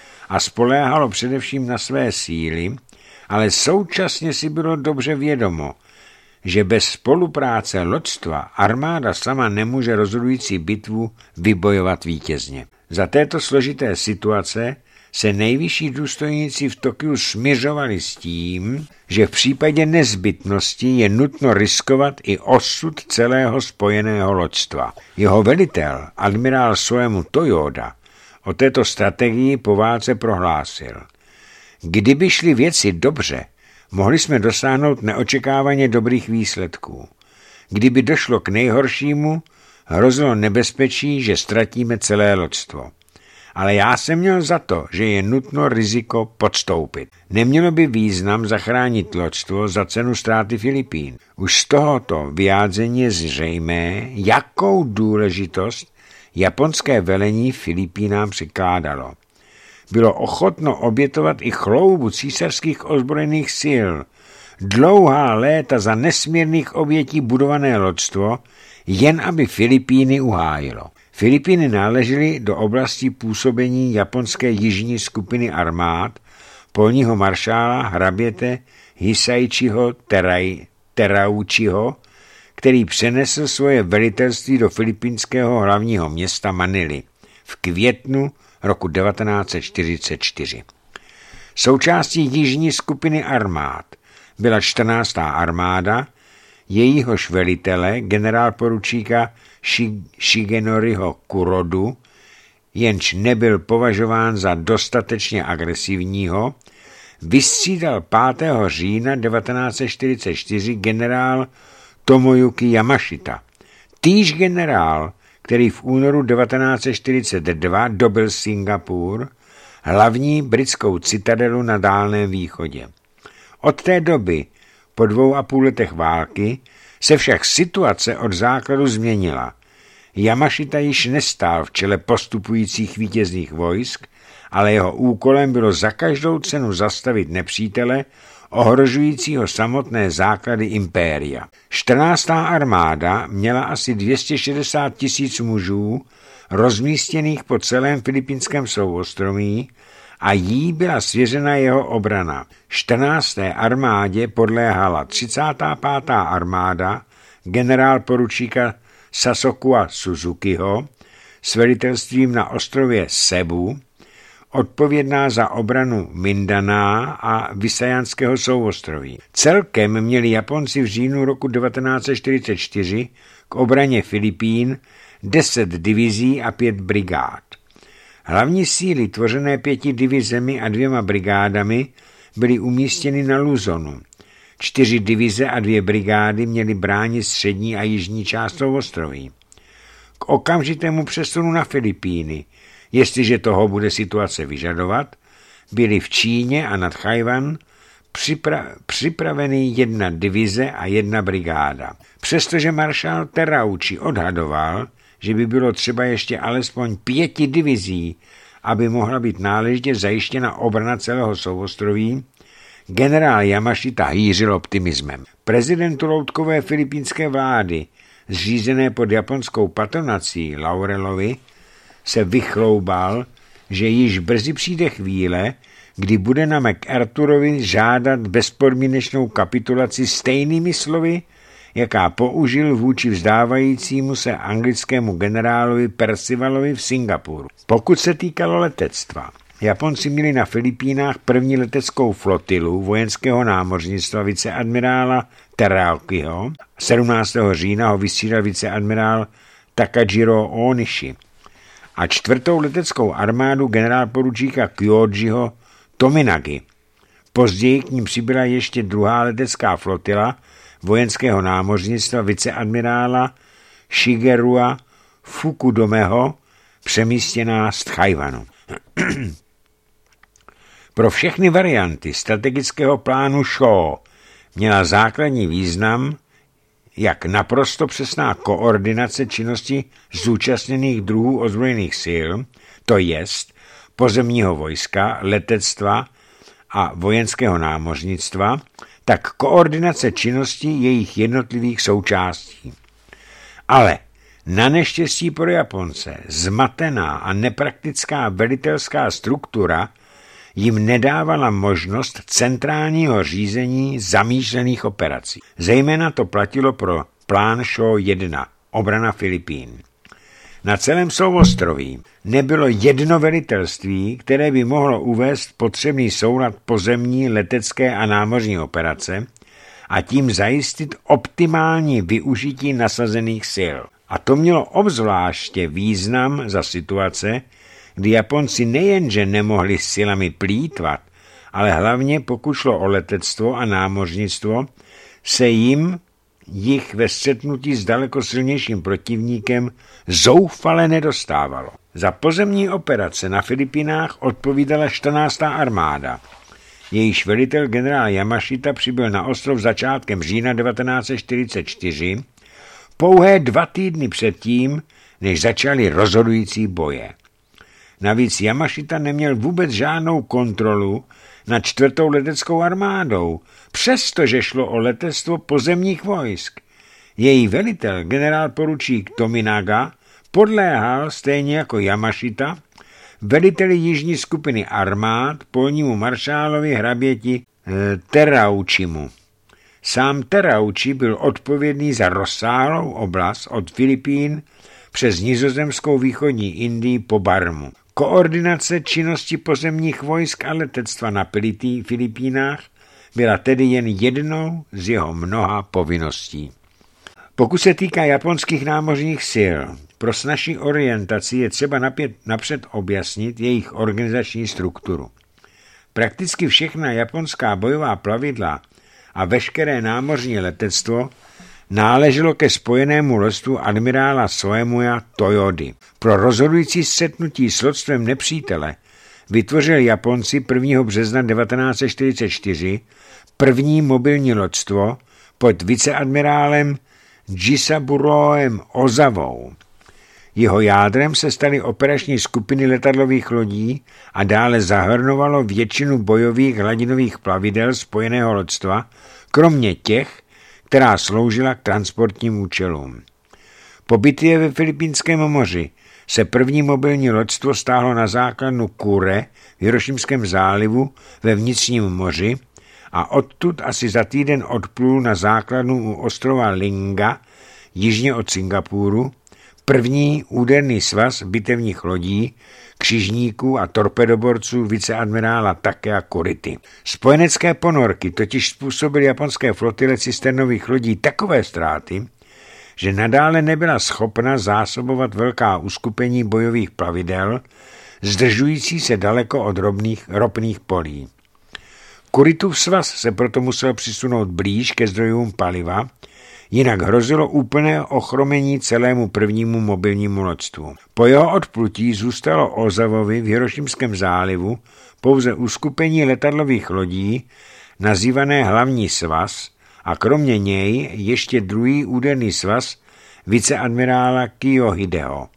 a spoléhalo především na své síly, ale současně si bylo dobře vědomo, že bez spolupráce loďstva armáda sama nemůže rozhodující bitvu vybojovat vítězně. Za této složité situace se nejvyšší důstojníci v Tokiu smiřovali s tím, že v případě nezbytnosti je nutno riskovat i osud celého spojeného loďstva. Jeho velitel, admirál Soemu Toyoda, o této strategii po válce prohlásil: kdyby šly věci dobře, mohli jsme dosáhnout neočekávaně dobrých výsledků. Kdyby došlo k nejhoršímu, hrozilo nebezpečí, že ztratíme celé loďstvo. Ale já jsem měl za to, že je nutno riziko podstoupit. Nemělo by význam zachránit loďstvo za cenu ztráty Filipín. Už z tohoto vyjádření je zřejmé, jakou důležitost japonské velení Filipínám přikládalo. Bylo ochotno obětovat i chloubu císařských ozbrojených sil, dlouhá léta za nesmírných obětí budované loďstvo, jen aby Filipíny uhájilo. Filipíny náležely do oblasti působení japonské jižní skupiny armád polního maršála hraběte Hisaichiho Terauchiho, který přenesl svoje velitelství do filipínského hlavního města Manily v květnu roku 1944. Součástí jižní skupiny armád byla 14. armáda, jejíhož velitele, generálporučíka Shigenoriho Kurodu, jenž nebyl považován za dostatečně agresivního, vystřídal 5. října 1944 generál Tomoyuki Yamashita. Týž generál, který v únoru 1942 dobyl Singapur, hlavní britskou citadelu na Dálném východě. Od té doby, po 2,5 letech války, se však situace od základu změnila. Yamashita již nestál v čele postupujících vítězných vojsk, ale jeho úkolem bylo za každou cenu zastavit nepřítele, ohrožujícího samotné základy impéria. 14. armáda měla asi 260 000 mužů rozmístěných po celém filipínském souostroví a jí byla svěřena jeho obrana. 14. armádě podléhala 35. armáda generál poručíka Sasokua Suzukiho s velitelstvím na ostrově Sebu, odpovědná za obranu Mindaná a Visajanského souostroví. Celkem měli Japonci v říjnu roku 1944 k obraně Filipín 10 divizí a 5 brigád. Hlavní síly tvořené 5 divizemi a 2 brigádami byly umístěny na Luzonu. 4 divize a 2 brigády měly bránit střední a jižní část souostroví. K okamžitému přesunu na Filipíny, jestliže toho bude situace vyžadovat, byly v Číně a nad Tchaj-wan připraveny 1 divize a 1 brigáda. Přestože maršál Terauchi odhadoval, že by bylo třeba ještě alespoň 5 divizí, aby mohla být náležitě zajištěna obrana celého souostroví, generál Yamashita hýřil optimismem. Prezidentu loutkové filipínské vlády, zřízené pod japonskou patronací Laurelovi, se vychloubal, že již brzy přijde chvíle, kdy bude na MacArthurovi žádat bezpodmínečnou kapitulaci stejnými slovy, jaká použil vůči vzdávajícímu se anglickému generálovi Percivalovi v Singapuru. Pokud se týkalo letectva, Japonci měli na Filipínách první leteckou flotilu vojenského námořnictva viceadmirála Terauchiho. 17. října ho vystřídal viceadmirál Takajiro Onishi a 4. leteckou armádu generál poručíka Kyojiho Tominagi. Později k ním přibyla ještě 2. letecká flotila vojenského námořnictva viceadmirála Shigerua Fukudomeho, přemístěná z Tchaj-wanu. Pro všechny varianty strategického plánu Shaw měla základní význam jak naprosto přesná koordinace činnosti zúčastněných druhů ozbrojených sil, to jest pozemního vojska, letectva a vojenského námořnictva, tak koordinace činnosti jejich jednotlivých součástí. Ale na neštěstí pro Japonce zmatená a nepraktická velitelská struktura jim nedávala možnost centrálního řízení zamýšlených operací. Zejména to platilo pro plán Shaw 1, obrana Filipín. Na celém souostroví nebylo jedno velitelství, které by mohlo uvést potřebný soulad pozemní, letecké a námořní operace a tím zajistit optimální využití nasazených sil. A to mělo obzvláště význam za situace, kdy Japonci nejenže nemohli s silami plýtvat, ale hlavně pokud šlo o letectvo a námořnictvo, se jich ve střetnutí s daleko silnějším protivníkem zoufale nedostávalo. Za pozemní operace na Filipínách odpovídala 14. armáda. Jejíž velitel generál Yamashita přibyl na ostrov začátkem října 1944, pouhé 2 týdny předtím, než začaly rozhodující boje. Navíc Yamashita neměl vůbec žádnou kontrolu nad 4. leteckou armádou, přestože šlo o letectvo pozemních vojsk. Její velitel, generál poručík Tominaga, podléhal stejně jako Yamashita veliteli jižní skupiny armád polnímu maršálovi hraběti Terauchimu. Sám Terauchi byl odpovědný za rozsáhlou oblast od Filipín přes nizozemskou východní Indii po Barmu. Koordinace činnosti pozemních vojsk a letectva na Filipínách byla tedy jen jednou z jeho mnoha povinností. Pokud se týká japonských námořních sil, pro snazší orientaci je třeba napřed objasnit jejich organizační strukturu. Prakticky všechna japonská bojová plavidla a veškeré námořní letectvo náleželo ke spojenému loďstvu admirála Soemuya Toyody. Pro rozhodující střetnutí s loďstvem nepřítele vytvořili Japonci 1. března 1944 první mobilní loďstvo pod viceadmirálem Jisaburoem Ozawou. Jeho jádrem se staly operační skupiny letadlových lodí a dále zahrnovalo většinu bojových hladinových plavidel spojeného loďstva, kromě těch, která sloužila k transportním účelům. Po bitvě ve Filipínském moři se první mobilní loďstvo stáhlo na základnu Kure v Hirošimském zálivu ve vnitřním moři a odtud asi za týden odplul na základnu u ostrova Linga, jižně od Singapuru, první úderný svaz bitevních lodí, křižníků a torpedoborců viceadmirála Takea Kurity. Spojenecké ponorky totiž způsobily japonské flotile cisternových lodí takové ztráty, že nadále nebyla schopna zásobovat velká uskupení bojových plavidel, zdržující se daleko od ropných polí. Kuritův svaz se proto musel přisunout blíž ke zdrojům paliva, jinak hrozilo úplné ochromení celému prvnímu mobilnímu loďstvu. Po jeho odplutí zůstalo Ozavovi v Hirošimském zálivu pouze uskupení letadlových lodí, nazývané hlavní svaz, a kromě něj ještě druhý úderný svaz viceadmirála Kiyohideho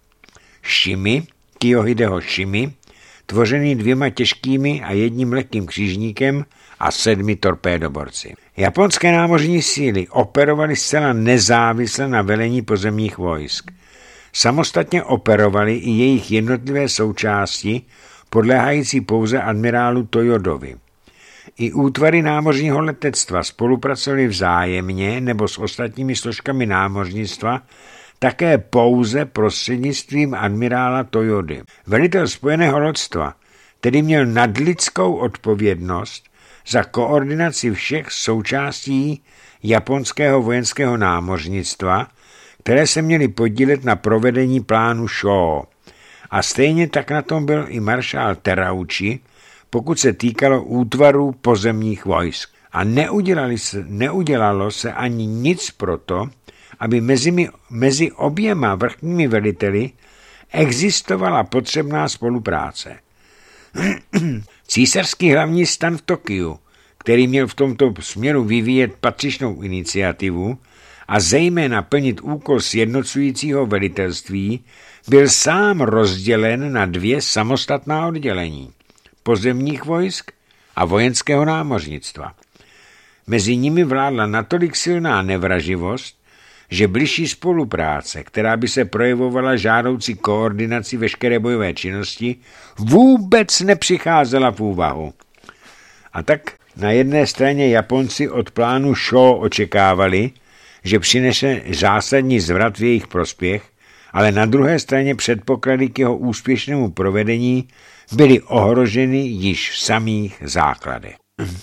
Shimi, tvořený 2 těžkými a 1 lehkým křižníkem a 7 torpédoborci. Japonské námořní síly operovaly zcela nezávisle na velení pozemních vojsk. Samostatně operovaly i jejich jednotlivé součásti, podléhající pouze admirálu Toyodovi. I útvary námořního letectva spolupracovaly vzájemně nebo s ostatními složkami námořnictva také pouze prostřednictvím admirála Toyody. Velitel spojeného loďstva tedy měl nadlidskou odpovědnost za koordinaci všech součástí japonského vojenského námořnictva, které se měly podílet na provedení plánu Shō. A stejně tak na tom byl i maršál Terauchi, pokud se týkalo útvarů pozemních vojsk. A neudělalo se ani nic proto, aby mezi oběma vrchními veliteli existovala potřebná spolupráce. Císařský hlavní stan v Tokiu, který měl v tomto směru vyvíjet patřičnou iniciativu a zejména plnit úkol sjednocujícího velitelství, byl sám rozdělen na 2 samostatná oddělení pozemních vojsk a vojenského námořnictva. Mezi nimi vládla natolik silná nevraživost, že bližší spolupráce, která by se projevovala žádoucí koordinací veškeré bojové činnosti, vůbec nepřicházela v úvahu. A tak na jedné straně Japonci od plánu Shō očekávali, že přinese zásadní zvrat v jejich prospěch, ale na druhé straně předpoklady k jeho úspěšnému provedení byly ohroženy již v samých základech.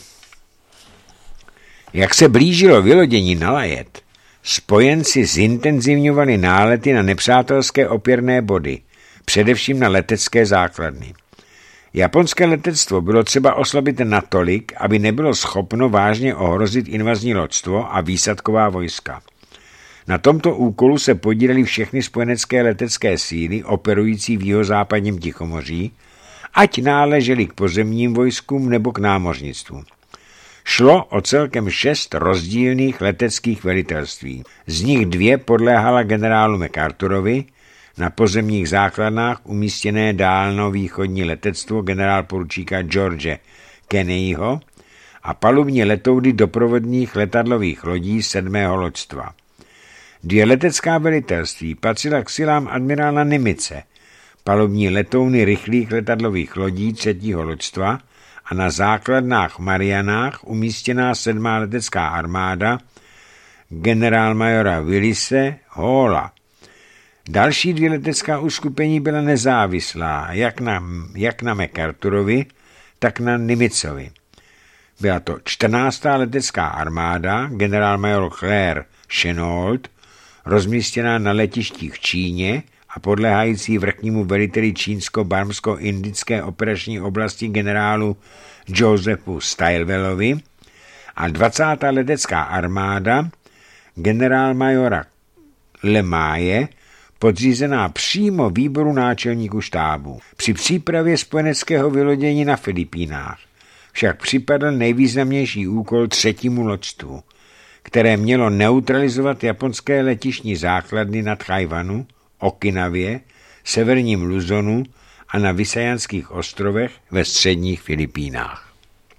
Jak se blížilo vylodění na Lajet, spojenci zintenzivňovali nálety na nepřátelské opěrné body, především na letecké základny. Japonské letectvo bylo třeba oslabit natolik, aby nebylo schopno vážně ohrozit invazní loďstvo a výsadková vojska. Na tomto úkolu se podílely všechny spojenecké letecké síly operující v jihozápadním Tichomoří, ať náležely k pozemním vojskům nebo k námořnictvu. Šlo o celkem 6 rozdílných leteckých velitelství. Z nich 2 podléhala generálu MacArthurovi, na pozemních základnách umístěné dálnovýchodní letectvo generálporučíka George Kenneyho a palubní letouny doprovodných letadlových lodí 7. loďstva. 2 letecká velitelství patřila k silám admirála Nimice, palubní letouny rychlých letadlových lodí 3. loďstva a na základnách v Marianách umístěná 7. letecká armáda generálmajora Willise Halla. Další 2 letecká uskupení byla nezávislá jak na MacArthurovi, tak na Nimicovi. Byla to 14. letecká armáda generálmajor Claire Chennault, rozmístěná na letištích v Číně a podléhající vrchnímu veliteli čínsko-barmsko-indické operační oblasti generálu Josephu Stilwellovi, a 20. letecká armáda generálmajora Lemaje, podřízená přímo výboru náčelníků štábu. Při přípravě spojeneckého vylodění na Filipínách však připadl nejvýznamnější úkol 3. loďstvu, které mělo neutralizovat japonské letištní základny na Tchaj-wanu, Okinavě, severním Luzonu a na Visajanských ostrovech ve středních Filipínách.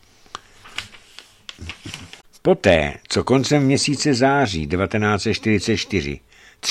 Poté, co koncem měsíce září 1944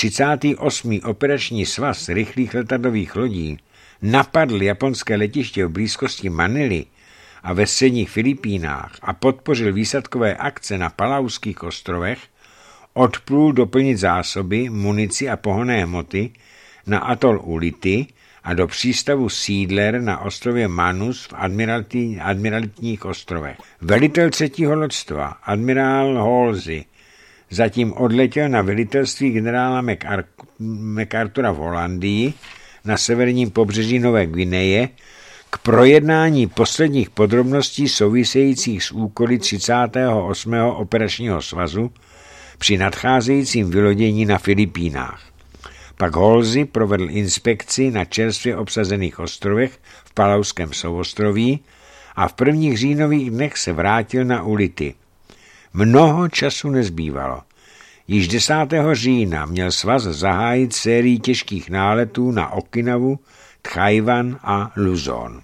38. operační svaz rychlých letadlových lodí napadl japonské letiště v blízkosti Manily a ve středních Filipínách a podpořil výsadkové akce na Palauských ostrovech, odplul doplnit zásoby, munici a pohonné hmoty na atol Ulithi a do přístavu Seedler na ostrově Manus v admiralitních ostrovech. Velitel 3. loďstva, admirál Halsey, zatím odletěl na velitelství generála MacArthura v Holandii na severním pobřeží Nové Guineje k projednání posledních podrobností souvisejících s úkoly 38. operačního svazu při nadcházejícím vylodění na Filipínách. Pak Halsey provedl inspekci na čerstvě obsazených ostrovech v Palauském souostroví a v prvních říjnových dnech se vrátil na Ulithi. Mnoho času nezbývalo. Již 10. října měl svaz zahájit sérii těžkých náletů na Okinavu, Tchaj-wan a Luzon.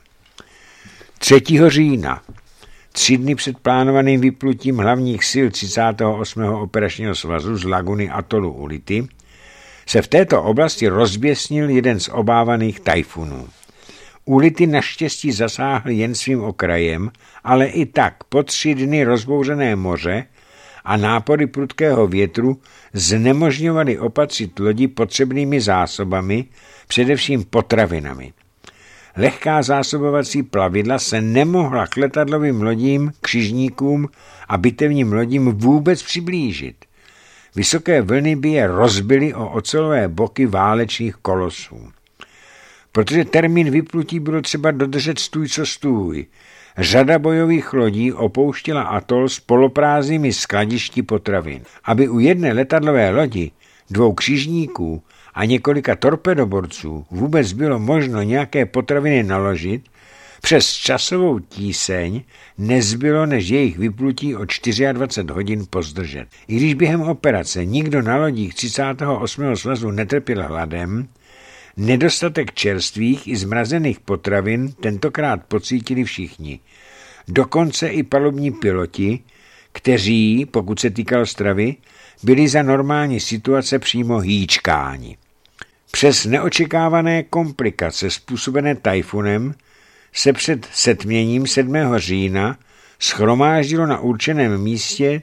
3. října, 3 dny před plánovaným vyplutím hlavních sil 38. operačního svazu z laguny atolu Ulithi, se v této oblasti rozběsnil jeden z obávaných tajfunů. Ulithi naštěstí zasáhl jen svým okrajem, ale i tak po 3 dny rozbouřené moře a nápory prudkého větru znemožňovaly opatřit lodi potřebnými zásobami, především potravinami. Lehká zásobovací plavidla se nemohla k letadlovým lodím, křižníkům a bitevním lodím vůbec přiblížit. Vysoké vlny by je rozbily o ocelové boky válečných kolosů. Protože termín vyplutí bylo třeba dodržet stůj co stůj, řada bojových lodí opouštěla atol s poloprázdnými skladišti potravin. Aby u jedné letadlové lodi, 2 křižníků a několika torpedoborců vůbec bylo možno nějaké potraviny naložit, přes časovou tíseň nezbylo, než jejich vyplutí o 24 hodin pozdržet. I když během operace nikdo na lodích 38. svazu netrpěl hladem, nedostatek čerstvých i zmrazených potravin tentokrát pocítili všichni. Dokonce i palubní piloti, kteří, pokud se týkalo stravy, byli za normální situace přímo hýčkáni. Přes neočekávané komplikace způsobené tajfunem se před setměním 7. října shromáždilo na určeném místě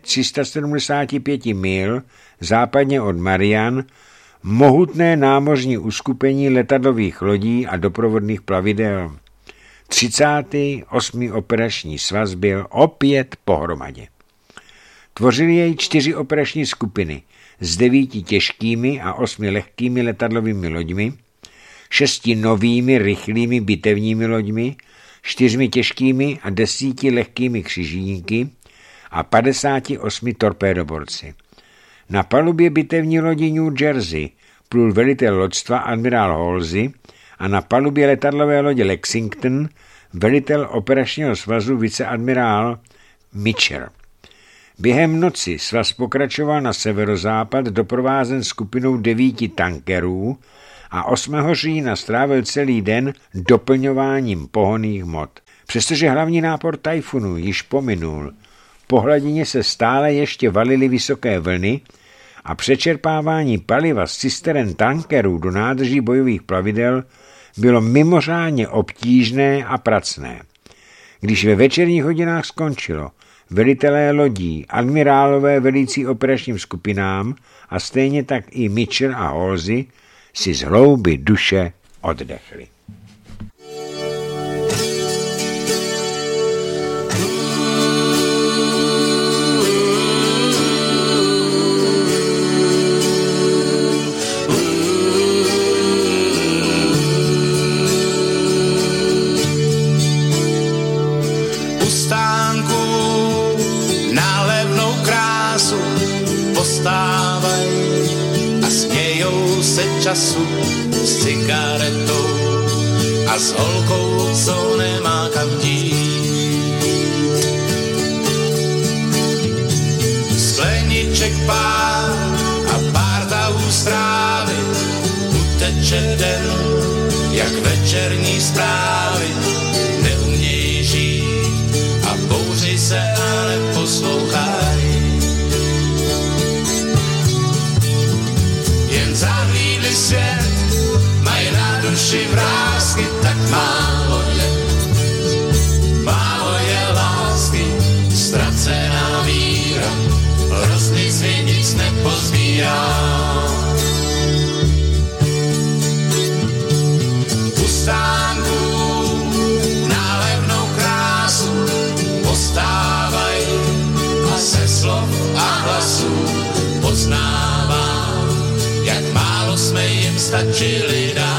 375 mil západně od Marian mohutné námořní uskupení letadlových lodí a doprovodných plavidel. 38. operační svaz byl opět pohromadě. Tvořily jej 4 operační skupiny s 9 těžkými a 8 lehkými letadlovými loďmi, 6 novými rychlými bitevními loďmi, 4 těžkými a 10 lehkými křižníky a 58 torpédoborci. Na palubě bitevní lodi New Jersey plul velitel loďstva admirál Halsey a na palubě letadlové lodě Lexington velitel operačního svazu viceadmirál Mitchell. Během noci svaz pokračoval na severozápad doprovázen skupinou 9 tankerů a 8. října strávil celý den doplňováním pohonných hmot. Přestože hlavní nápor tajfunu již pominul, po hladině se stále ještě valily vysoké vlny a přečerpávání paliva z cisteren tankerů do nádrží bojových plavidel bylo mimořádně obtížné a pracné. Když ve večerních hodinách skončilo, velitelé lodí, admirálové velící operačním skupinám a stejně tak i Mitchell a Halsey si z hloubi duše oddechli. Času s cigaretou a s holkou, co nemá kam dít. Skleniček pár a pár tahů strávy, píše den, jak večerní zprávy neumějí žít a bouří se a neposlouchají. Jen zahlídli svět, mají na duši vrásky, tak málo je lásky, ztracená víra, hroznici nic nepozbírá. U stánků nálevnou krásu postávají a se slov a hlasů poznávám, jak málo jsme jim stačili dát.